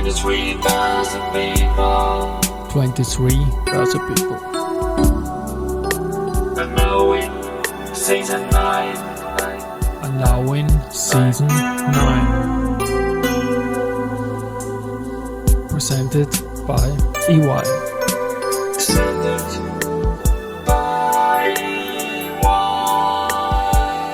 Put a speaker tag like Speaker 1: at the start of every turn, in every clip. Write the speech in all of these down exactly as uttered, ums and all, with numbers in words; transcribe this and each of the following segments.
Speaker 1: twenty-three thousand people.
Speaker 2: twenty-three thousand people.
Speaker 1: And now in season nine.
Speaker 2: And now in season nine. Presented by E Y.
Speaker 1: Presented by E Y.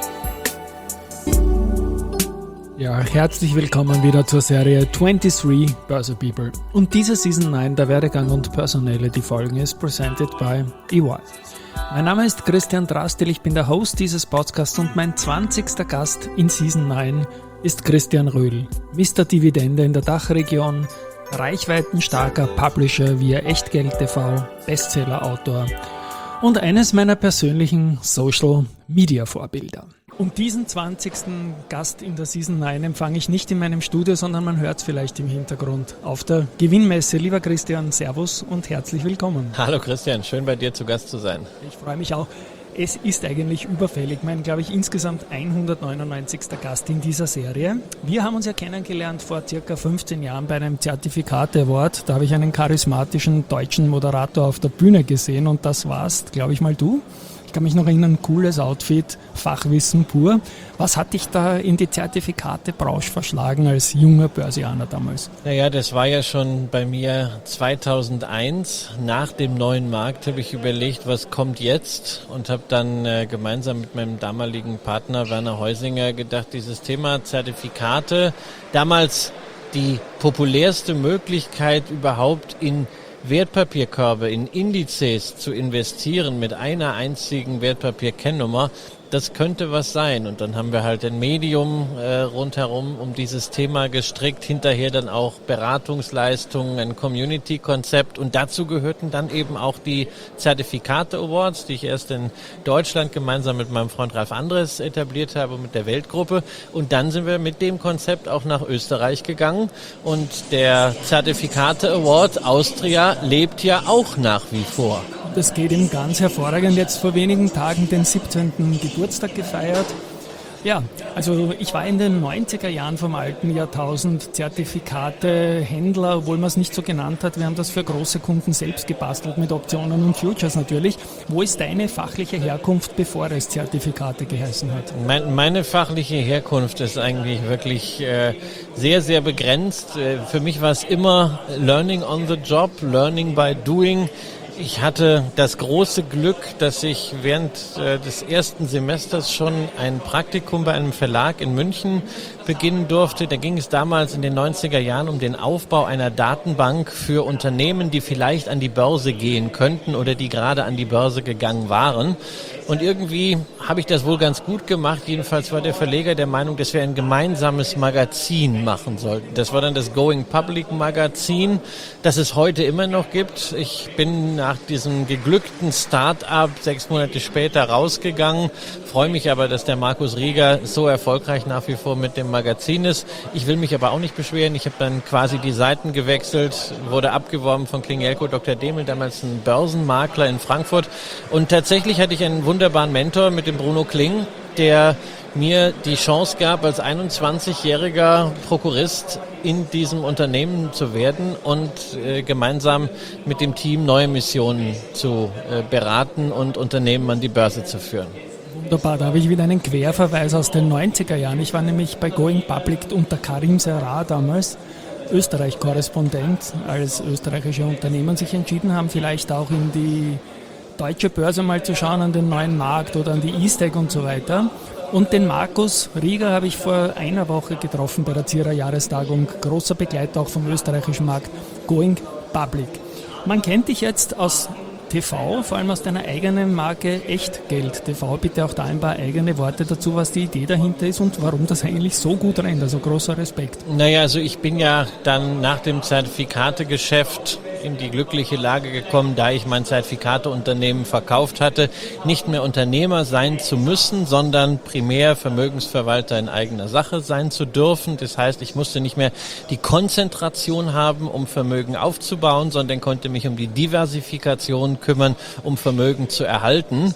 Speaker 2: Ja, herzlich willkommen wieder zur Serie twenty-three Börse People. Und diese Season neun der Werdegang und Personality Folgen ist presented by E Y. Mein Name ist Christian Drastil, ich bin der Host dieses Podcasts und mein zwanzigster Gast in Season neun ist Christian Röhl, Mister Dividende in der Dachregion, reichweitenstarker Publisher via Echtgeld T V, Bestseller-Autor und eines meiner persönlichen Social-Media-Vorbilder. Und diesen zwanzigsten Gast in der Season neun empfange ich nicht in meinem Studio, sondern man hört es vielleicht im Hintergrund auf der Gewinnmesse. Lieber Christian, Servus und herzlich willkommen.
Speaker 3: Hallo Christian, schön bei dir zu Gast zu sein.
Speaker 2: Ich freue mich auch. Es ist eigentlich überfällig, mein, glaube ich, insgesamt hundertneunundneunzigster Gast in dieser Serie. Wir haben uns ja kennengelernt vor circa fünfzehn Jahren bei einem Zertifikate-Award. Da habe ich einen charismatischen deutschen Moderator auf der Bühne gesehen und das warst, glaube ich mal, du. Ich kann mich noch erinnern, cooles Outfit, Fachwissen pur. Was hat dich da in die Zertifikate-Branche verschlagen als junger Börsianer damals?
Speaker 3: Naja, das war ja schon bei mir zweitausendeins. Nach dem neuen Markt habe ich überlegt, was kommt jetzt? Und habe dann äh, gemeinsam mit meinem damaligen Partner Werner Heusinger gedacht, dieses Thema Zertifikate, damals die populärste Möglichkeit überhaupt in Wertpapierkörbe, in Indizes zu investieren mit einer einzigen Wertpapierkennnummer, das könnte was sein. Und dann haben wir halt ein Medium äh, rundherum um dieses Thema gestrickt, hinterher dann auch Beratungsleistungen, ein Community-Konzept und dazu gehörten dann eben auch die Zertifikate-Awards, die ich erst in Deutschland gemeinsam mit meinem Freund Ralf Andres etabliert habe, mit der Weltgruppe. Und dann sind wir mit dem Konzept auch nach Österreich gegangen und der Zertifikate-Award Austria lebt ja auch nach wie vor.
Speaker 2: Das geht ihm ganz hervorragend. Jetzt vor wenigen Tagen den siebzehnten Geburtstag gefeiert. Ja, also ich war in den neunziger Jahren vom alten Jahrtausend Zertifikate-Händler, obwohl man es nicht so genannt hat. Wir haben das für große Kunden selbst gebastelt mit Optionen und Futures natürlich. Wo ist deine fachliche Herkunft, bevor es Zertifikate geheißen hat?
Speaker 3: Mein, meine fachliche Herkunft ist eigentlich wirklich äh, sehr, sehr begrenzt. Äh, für mich war es immer Learning on the Job, Learning by Doing. Ich hatte das große Glück, dass ich während äh, des ersten Semesters schon ein Praktikum bei einem Verlag in München beginnen durfte. Da ging es damals in den neunziger Jahren um den Aufbau einer Datenbank für Unternehmen, die vielleicht an die Börse gehen könnten oder die gerade an die Börse gegangen waren. Und irgendwie habe ich das wohl ganz gut gemacht. Jedenfalls war der Verleger der Meinung, dass wir ein gemeinsames Magazin machen sollten. Das war dann das Going Public Magazin, das es heute immer noch gibt. Ich bin nach diesem geglückten Start-up sechs Monate später rausgegangen, freue mich aber, dass der Markus Rieger so erfolgreich nach wie vor mit dem Magazin ist. Ich will mich aber auch nicht beschweren. Ich habe dann quasi die Seiten gewechselt, wurde abgeworben von Kling-Elko, Doktor Demel, damals ein Börsenmakler in Frankfurt. Und tatsächlich hatte ich einen wunderbaren Mentor mit dem Bruno Kling, der mir die Chance gab, als einundzwanzigjähriger Prokurist in diesem Unternehmen zu werden und äh, gemeinsam mit dem Team neue Missionen zu äh, beraten und Unternehmen an die Börse zu führen.
Speaker 2: Wunderbar, da habe ich wieder einen Querverweis aus den neunziger Jahren. Ich war nämlich bei Going Public unter Karim Serra damals, Österreich-Korrespondent, als österreichische Unternehmen sich entschieden haben, vielleicht auch in die deutsche Börse mal zu schauen, an den neuen Markt oder an die E-Stack und so weiter. Und den Markus Rieger habe ich vor einer Woche getroffen bei der Zierer Jahrestagung, großer Begleiter auch vom österreichischen Markt, Going Public. Man kennt dich jetzt aus T V, vor allem aus deiner eigenen Marke Echtgeld T V. Bitte auch da ein paar eigene Worte dazu, was die Idee dahinter ist und warum das eigentlich so gut rennt. Also großer Respekt.
Speaker 3: Naja, also ich bin ja dann nach dem Zertifikategeschäft in die glückliche Lage gekommen, da ich mein Zertifikateunternehmen verkauft hatte, nicht mehr Unternehmer sein zu müssen, sondern primär Vermögensverwalter in eigener Sache sein zu dürfen. Das heißt, ich musste nicht mehr die Konzentration haben, um Vermögen aufzubauen, sondern konnte mich um die Diversifikation kümmern, um Vermögen zu erhalten.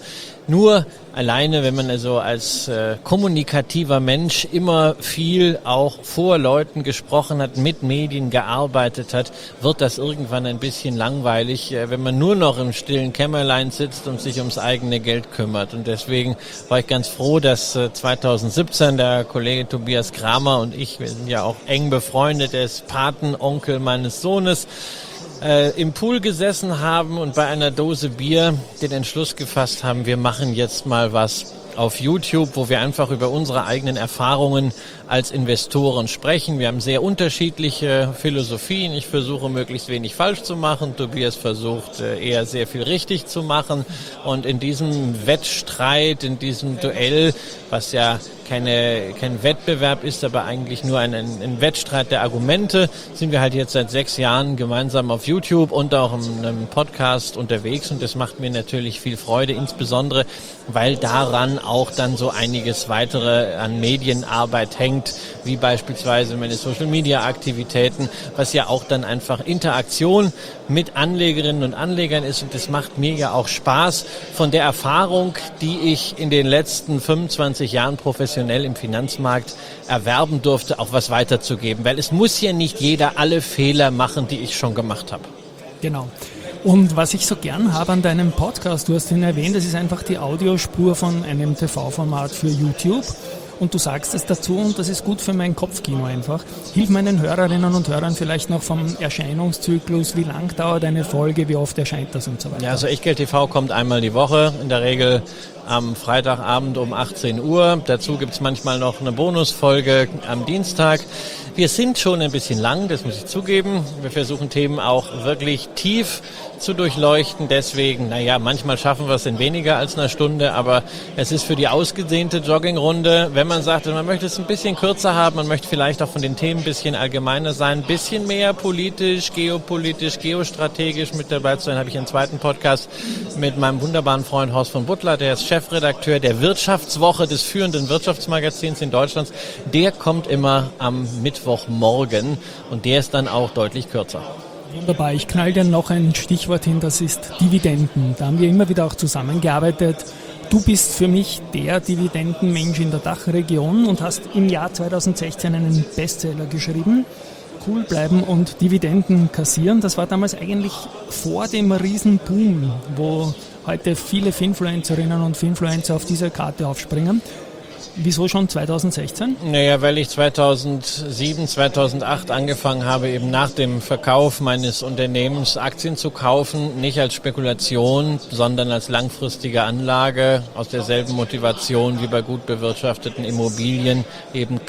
Speaker 3: Nur alleine, wenn man also als äh, kommunikativer Mensch immer viel auch vor Leuten gesprochen hat, mit Medien gearbeitet hat, wird das irgendwann ein bisschen langweilig, äh, wenn man nur noch im stillen Kämmerlein sitzt und sich ums eigene Geld kümmert. Und deswegen war ich ganz froh, dass äh, zweitausendsiebzehn der Kollege Tobias Kramer und ich, wir sind ja auch eng befreundet, er ist Patenonkel meines Sohnes, Äh, im Pool gesessen haben und bei einer Dose Bier den Entschluss gefasst haben, wir machen jetzt mal was auf YouTube, wo wir einfach über unsere eigenen Erfahrungen als Investoren sprechen. Wir haben sehr unterschiedliche Philosophien. Ich versuche möglichst wenig falsch zu machen. Tobias versucht eher sehr viel richtig zu machen. Und in diesem Wettstreit, in diesem Duell, was ja keine, kein Wettbewerb ist, aber eigentlich nur ein, ein Wettstreit der Argumente, sind wir halt jetzt seit sechs Jahren gemeinsam auf YouTube und auch in einem Podcast unterwegs. Und das macht mir natürlich viel Freude, insbesondere weil daran auch dann so einiges weitere an Medienarbeit hängt, wie beispielsweise meine Social-Media-Aktivitäten, was ja auch dann einfach Interaktion mit Anlegerinnen und Anlegern ist. Und das macht mir ja auch Spaß, von der Erfahrung, die ich in den letzten fünfundzwanzig Jahren professionell im Finanzmarkt erwerben durfte, auch was weiterzugeben. Weil es muss ja nicht jeder alle Fehler machen, die ich schon gemacht habe.
Speaker 2: Genau. Und was ich so gern habe an deinem Podcast, du hast ihn erwähnt, das ist einfach die Audiospur von einem T V-Format für YouTube. Und du sagst es dazu und das ist gut für mein Kopfkino einfach. Hilf meinen Hörerinnen und Hörern vielleicht noch vom Erscheinungszyklus, wie lang dauert eine Folge, wie oft erscheint das und so weiter.
Speaker 3: Ja, also Echtgeld T V kommt einmal die Woche, in der Regel am Freitagabend um achtzehn Uhr. Dazu gibt's manchmal noch eine Bonusfolge am Dienstag. Wir sind schon ein bisschen lang, das muss ich zugeben. Wir versuchen Themen auch wirklich tief zu durchleuchten. Deswegen, naja, manchmal schaffen wir es in weniger als einer Stunde, aber es ist für die ausgedehnte Joggingrunde, wenn man sagt, man möchte es ein bisschen kürzer haben, man möchte vielleicht auch von den Themen ein bisschen allgemeiner sein, ein bisschen mehr politisch, geopolitisch, geostrategisch mit dabei zu sein, habe ich einen zweiten Podcast mit meinem wunderbaren Freund Horst von Butler, der ist Chefredakteur der Wirtschaftswoche des führenden Wirtschaftsmagazins in Deutschland. Der kommt immer am Mittwochmorgen und der ist dann auch deutlich kürzer.
Speaker 2: Wunderbar, ich knall dir noch ein Stichwort hin, das ist Dividenden. Da haben wir immer wieder auch zusammengearbeitet. Du bist für mich der Dividendenmensch in der Dachregion und hast im Jahr zweitausendsechzehn einen Bestseller geschrieben. Cool bleiben und Dividenden kassieren. Das war damals eigentlich vor dem Riesenboom, wo heute viele Finfluencerinnen und Finfluencer auf diese Karte aufspringen. Wieso schon zweitausendsechzehn?
Speaker 3: Naja, weil ich zweitausendsieben, zweitausendacht angefangen habe, eben nach dem Verkauf meines Unternehmens Aktien zu kaufen, nicht als Spekulation, sondern als langfristige Anlage, aus derselben Motivation wie bei gut bewirtschafteten Immobilien, eben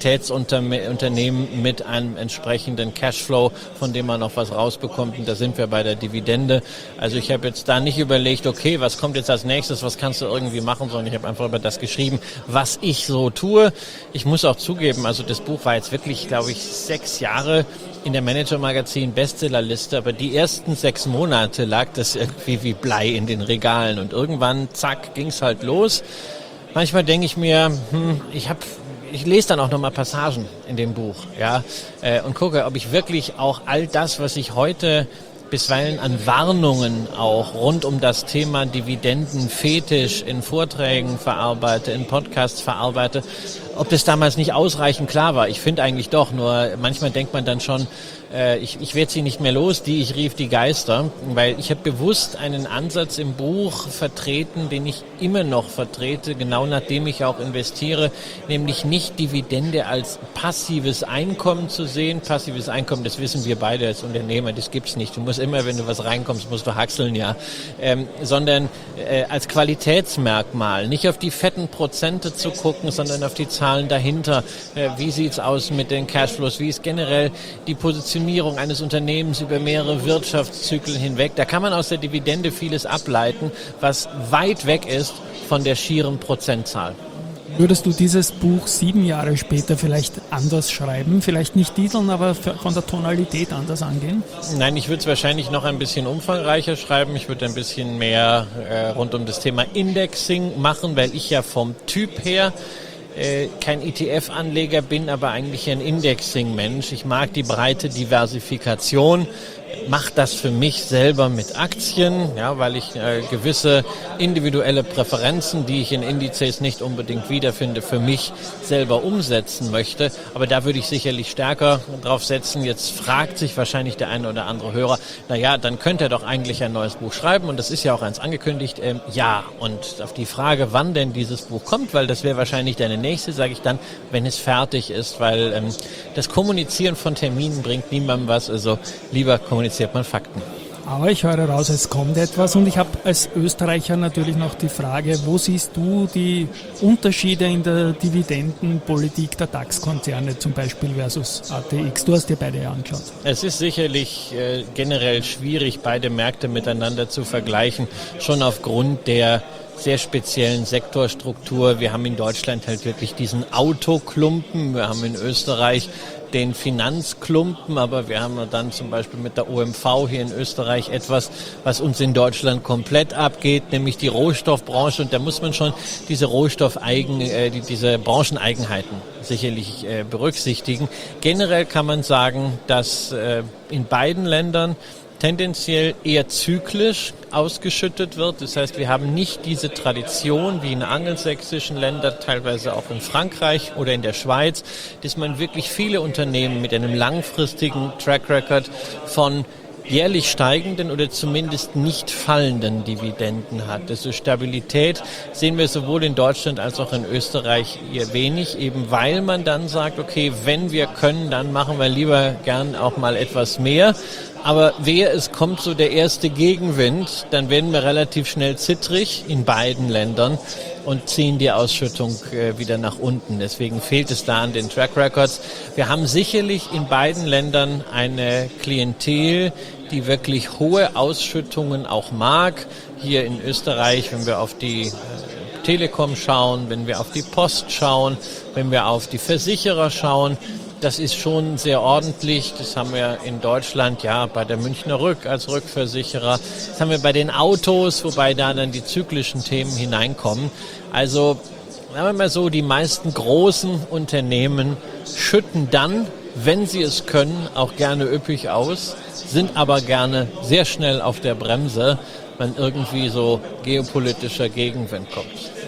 Speaker 3: Qualitätsunternehmen mit einem entsprechenden Cashflow, von dem man noch was rausbekommt. Und da sind wir bei der Dividende. Also ich habe jetzt da nicht überlegt, okay, was kommt jetzt als nächstes, was kannst du irgendwie machen, sondern ich habe einfach über das geschrieben, was ich so tue. Ich muss auch zugeben, also das Buch war jetzt wirklich, glaube ich, sechs Jahre in der Manager-Magazin Bestsellerliste, aber die ersten sechs Monate lag das irgendwie wie Blei in den Regalen und irgendwann, zack, ging's halt los. Manchmal denke ich mir, hm, ich habe Ich lese dann auch nochmal Passagen in dem Buch, ja, äh, und gucke, ob ich wirklich auch all das, was ich heute bisweilen an Warnungen auch rund um das Thema Dividendenfetisch in Vorträgen verarbeite, in Podcasts verarbeite, ob das damals nicht ausreichend klar war. Ich finde eigentlich doch, nur manchmal denkt man dann schon, äh, ich, ich werde sie nicht mehr los, die ich rief die Geister, weil ich habe bewusst einen Ansatz im Buch vertreten, den ich immer noch vertrete, genau nachdem ich auch investiere, nämlich nicht Dividende als passives Einkommen zu sehen. Passives Einkommen, das wissen wir beide als Unternehmer, das gibt's nicht. Du musst immer, wenn du was reinkommst, musst du haxeln, ja, ähm, sondern äh, als Qualitätsmerkmal, nicht auf die fetten Prozente zu gucken, sondern auf die Zahlen dahinter. Äh, wie sieht's aus mit den Cashflows? Wie ist generell die Positionierung eines Unternehmens über mehrere Wirtschaftszyklen hinweg? Da kann man aus der Dividende vieles ableiten, was weit weg ist von der schieren Prozentzahl.
Speaker 2: Würdest du dieses Buch sieben Jahre später vielleicht anders schreiben? Vielleicht nicht titeln, aber von der Tonalität anders angehen?
Speaker 3: Nein, ich würde es wahrscheinlich noch ein bisschen umfangreicher schreiben. Ich würde ein bisschen mehr äh, rund um das Thema Indexing machen, weil ich ja vom Typ her äh, kein E T F-Anleger bin, aber eigentlich ein Indexing-Mensch. Ich mag die breite Diversifikation. mache das für mich selber mit Aktien, ja, weil ich äh, gewisse individuelle Präferenzen, die ich in Indizes nicht unbedingt wiederfinde, für mich selber umsetzen möchte. Aber da würde ich sicherlich stärker drauf setzen. Jetzt fragt sich wahrscheinlich der eine oder andere Hörer, naja, dann könnte er doch eigentlich ein neues Buch schreiben und das ist ja auch eins angekündigt. Ähm, ja, und auf die Frage, wann denn dieses Buch kommt, weil das wäre wahrscheinlich deine nächste, sage ich dann, wenn es fertig ist, weil ähm, das Kommunizieren von Terminen bringt niemandem was, also lieber kommuniziert man Fakten.
Speaker 2: Aber ich höre raus, es kommt etwas und ich habe als Österreicher natürlich noch die Frage, wo siehst du die Unterschiede in der Dividendenpolitik der DAX-Konzerne zum Beispiel versus A T X? Du hast dir beide angeschaut.
Speaker 3: Es ist sicherlich äh, generell schwierig, beide Märkte miteinander zu vergleichen, schon aufgrund der sehr speziellen Sektorstruktur. Wir haben in Deutschland halt wirklich diesen Autoklumpen, wir haben in Österreich den Finanzklumpen, aber wir haben dann zum Beispiel mit der O M V hier in Österreich etwas, was uns in Deutschland komplett abgeht, nämlich die Rohstoffbranche, und da muss man schon diese Rohstoffeigen, äh, die, diese Brancheneigenheiten sicherlich äh, berücksichtigen. Generell kann man sagen, dass äh, in beiden Ländern tendenziell eher zyklisch ausgeschüttet wird. Das heißt, wir haben nicht diese Tradition wie in angelsächsischen Ländern, teilweise auch in Frankreich oder in der Schweiz, dass man wirklich viele Unternehmen mit einem langfristigen Track Record von jährlich steigenden oder zumindest nicht fallenden Dividenden hat. Also Stabilität sehen wir sowohl in Deutschland als auch in Österreich eher wenig, eben weil man dann sagt, okay, wenn wir können, dann machen wir lieber gern auch mal etwas mehr. Aber wehe, es kommt so der erste Gegenwind, dann werden wir relativ schnell zittrig in beiden Ländern und ziehen die Ausschüttung äh, wieder nach unten. Deswegen fehlt es da an den Track Records. Wir haben sicherlich in beiden Ländern eine Klientel, die wirklich hohe Ausschüttungen auch mag. Hier in Österreich, wenn wir auf die äh, Telekom schauen, wenn wir auf die Post schauen, wenn wir auf die Versicherer schauen, das ist schon sehr ordentlich. Das haben wir in Deutschland ja bei der Münchner Rück als Rückversicherer. Das haben wir bei den Autos, wobei da dann die zyklischen Themen hineinkommen. Also sagen wir mal so, die meisten großen Unternehmen schütten dann, wenn sie es können, auch gerne üppig aus, sind aber gerne sehr schnell auf der Bremse, wenn irgendwie so geopolitischer Gegenwind kommt.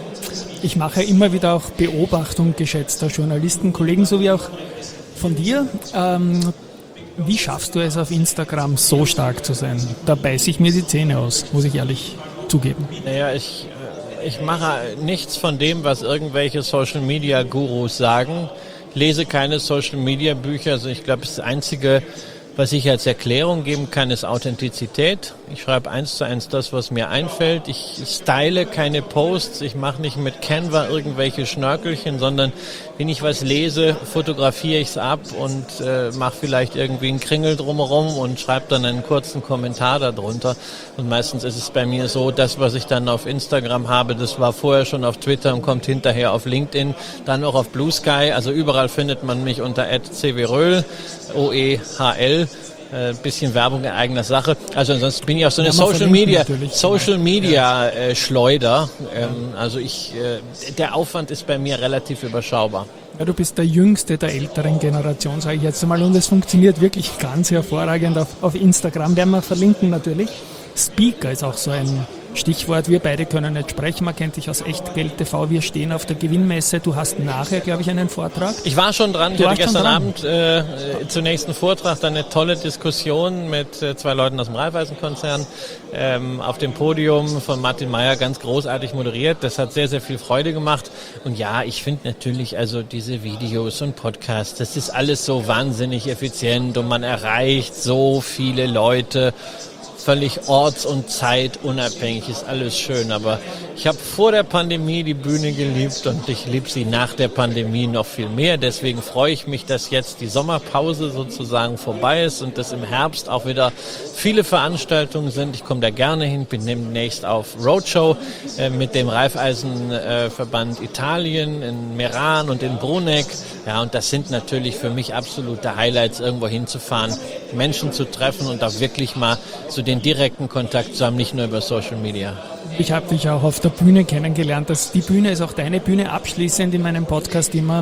Speaker 2: Ich mache immer wieder auch Beobachtung geschätzter Journalisten, Kollegen sowie auch von dir. Ähm, wie schaffst du es auf Instagram so stark zu sein? Da beiße ich mir die Zähne aus, muss ich ehrlich zugeben.
Speaker 3: Naja, ich, ich mache nichts von dem, was irgendwelche Social-Media-Gurus sagen. Lese keine Social-Media-Bücher. Also ich glaube, das Einzige, was ich als Erklärung geben kann, ist Authentizität. Ich schreibe eins zu eins das, was mir einfällt. Ich style keine Posts. Ich mache nicht mit Canva irgendwelche Schnörkelchen, sondern wenn ich was lese, fotografiere ich es ab und äh, mache vielleicht irgendwie einen Kringel drumherum und schreibe dann einen kurzen Kommentar darunter. Und meistens ist es bei mir so, das, was ich dann auf Instagram habe, das war vorher schon auf Twitter und kommt hinterher auf LinkedIn, dann auch auf Blue Sky. Also überall findet man mich unter at c w röhl, O E H L. Ein äh, bisschen Werbung in eigener Sache. Also ansonsten bin ich auch so eine ja, Social Media, Social Media äh, Schleuder. Ähm, also ich, äh, der Aufwand ist bei mir relativ überschaubar.
Speaker 2: Ja, du bist der Jüngste der älteren Generation, sage ich jetzt einmal, und es funktioniert wirklich ganz hervorragend auf, auf Instagram. Werden wir verlinken natürlich. Speaker ist auch so ein Stichwort. Wir beide können nicht sprechen. Man kennt dich aus Echtgeld T V. Wir stehen auf der Gewinnmesse. Du hast nachher, glaube ich, einen Vortrag.
Speaker 3: Ich war schon dran. Ich du hatte gestern Abend äh, zunächst einen Vortrag, dann eine tolle Diskussion mit äh, zwei Leuten aus dem Raiffeisen-Konzern ähm, auf dem Podium von Martin Mayer, ganz großartig moderiert. Das hat sehr, sehr viel Freude gemacht. Und ja, ich finde natürlich also diese Videos und Podcasts, das ist alles so wahnsinnig effizient und man erreicht so viele Leute. Völlig orts- und zeitunabhängig, ist alles schön. Aber ich habe vor der Pandemie die Bühne geliebt und ich liebe sie nach der Pandemie noch viel mehr. Deswegen freue ich mich, dass jetzt die Sommerpause sozusagen vorbei ist und dass im Herbst auch wieder viele Veranstaltungen sind. Ich komme da gerne hin, bin demnächst auf Roadshow äh, mit dem Raiffeisenverband äh, Italien in Meran und in Bruneck. Ja, und das sind natürlich für mich absolute Highlights, irgendwo hinzufahren, Menschen zu treffen und auch wirklich mal so den direkten Kontakt zu haben, nicht nur über Social Media.
Speaker 2: Ich habe dich auch auf der Bühne kennengelernt. Das, die Bühne ist auch deine Bühne. Abschließend in meinem Podcast immer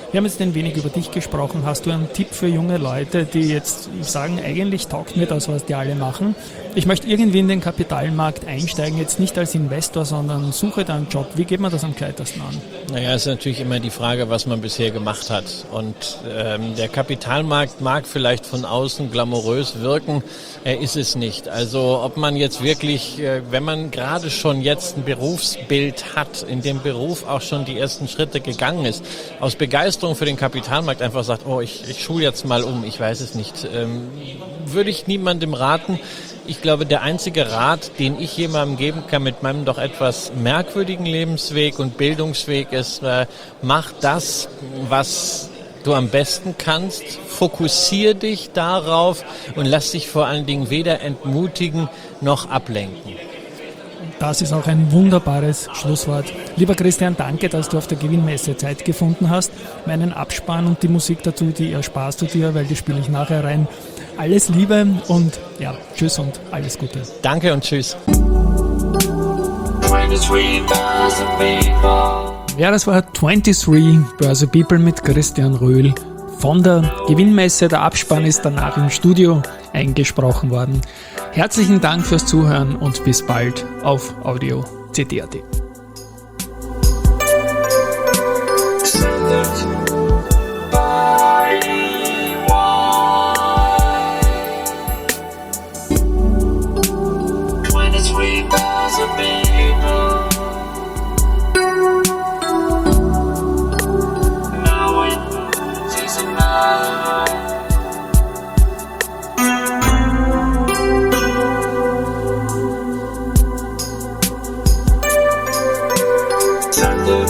Speaker 2: Wir haben jetzt ein wenig über dich gesprochen. Hast du einen Tipp für junge Leute, die jetzt sagen, eigentlich taugt mir das, was die alle machen? Ich möchte irgendwie in den Kapitalmarkt einsteigen, jetzt nicht als Investor, sondern suche da einen Job. Wie geht man das am gescheitesten an?
Speaker 3: Naja, es ist natürlich immer die Frage, was man bisher gemacht hat. Und ähm, der Kapitalmarkt mag vielleicht von außen glamourös wirken, er ist es nicht. Also ob man jetzt wirklich, äh, wenn man gerade schon jetzt ein Berufsbild hat, in dem Beruf auch schon die ersten Schritte gegangen ist, aus Begeisterung für den Kapitalmarkt einfach sagt, oh, ich, ich schule jetzt mal um, ich weiß es nicht, ähm, würde ich niemandem raten. Ich glaube, der einzige Rat, den ich jemandem geben kann mit meinem doch etwas merkwürdigen Lebensweg und Bildungsweg ist, äh, mach das, was du am besten kannst, fokussier dich darauf und lass dich vor allen Dingen weder entmutigen noch ablenken.
Speaker 2: Das ist auch ein wunderbares Schlusswort. Lieber Christian, danke, dass du auf der Gewinnmesse Zeit gefunden hast. Meinen Abspann und die Musik dazu, die ersparst du dir, weil die spiele ich nachher rein. Alles Liebe und ja, tschüss und alles Gute.
Speaker 3: Danke und tschüss.
Speaker 1: twenty-three thousand people.
Speaker 2: Ja, das war dreiundzwanzig Börse People mit Christian Röhl von der Gewinnmesse. Der Abspann ist danach im Studio eingesprochen worden. Herzlichen Dank fürs Zuhören und bis bald auf Audio C T A T.
Speaker 1: twenty-three thousand people. Now in season nine. Thunder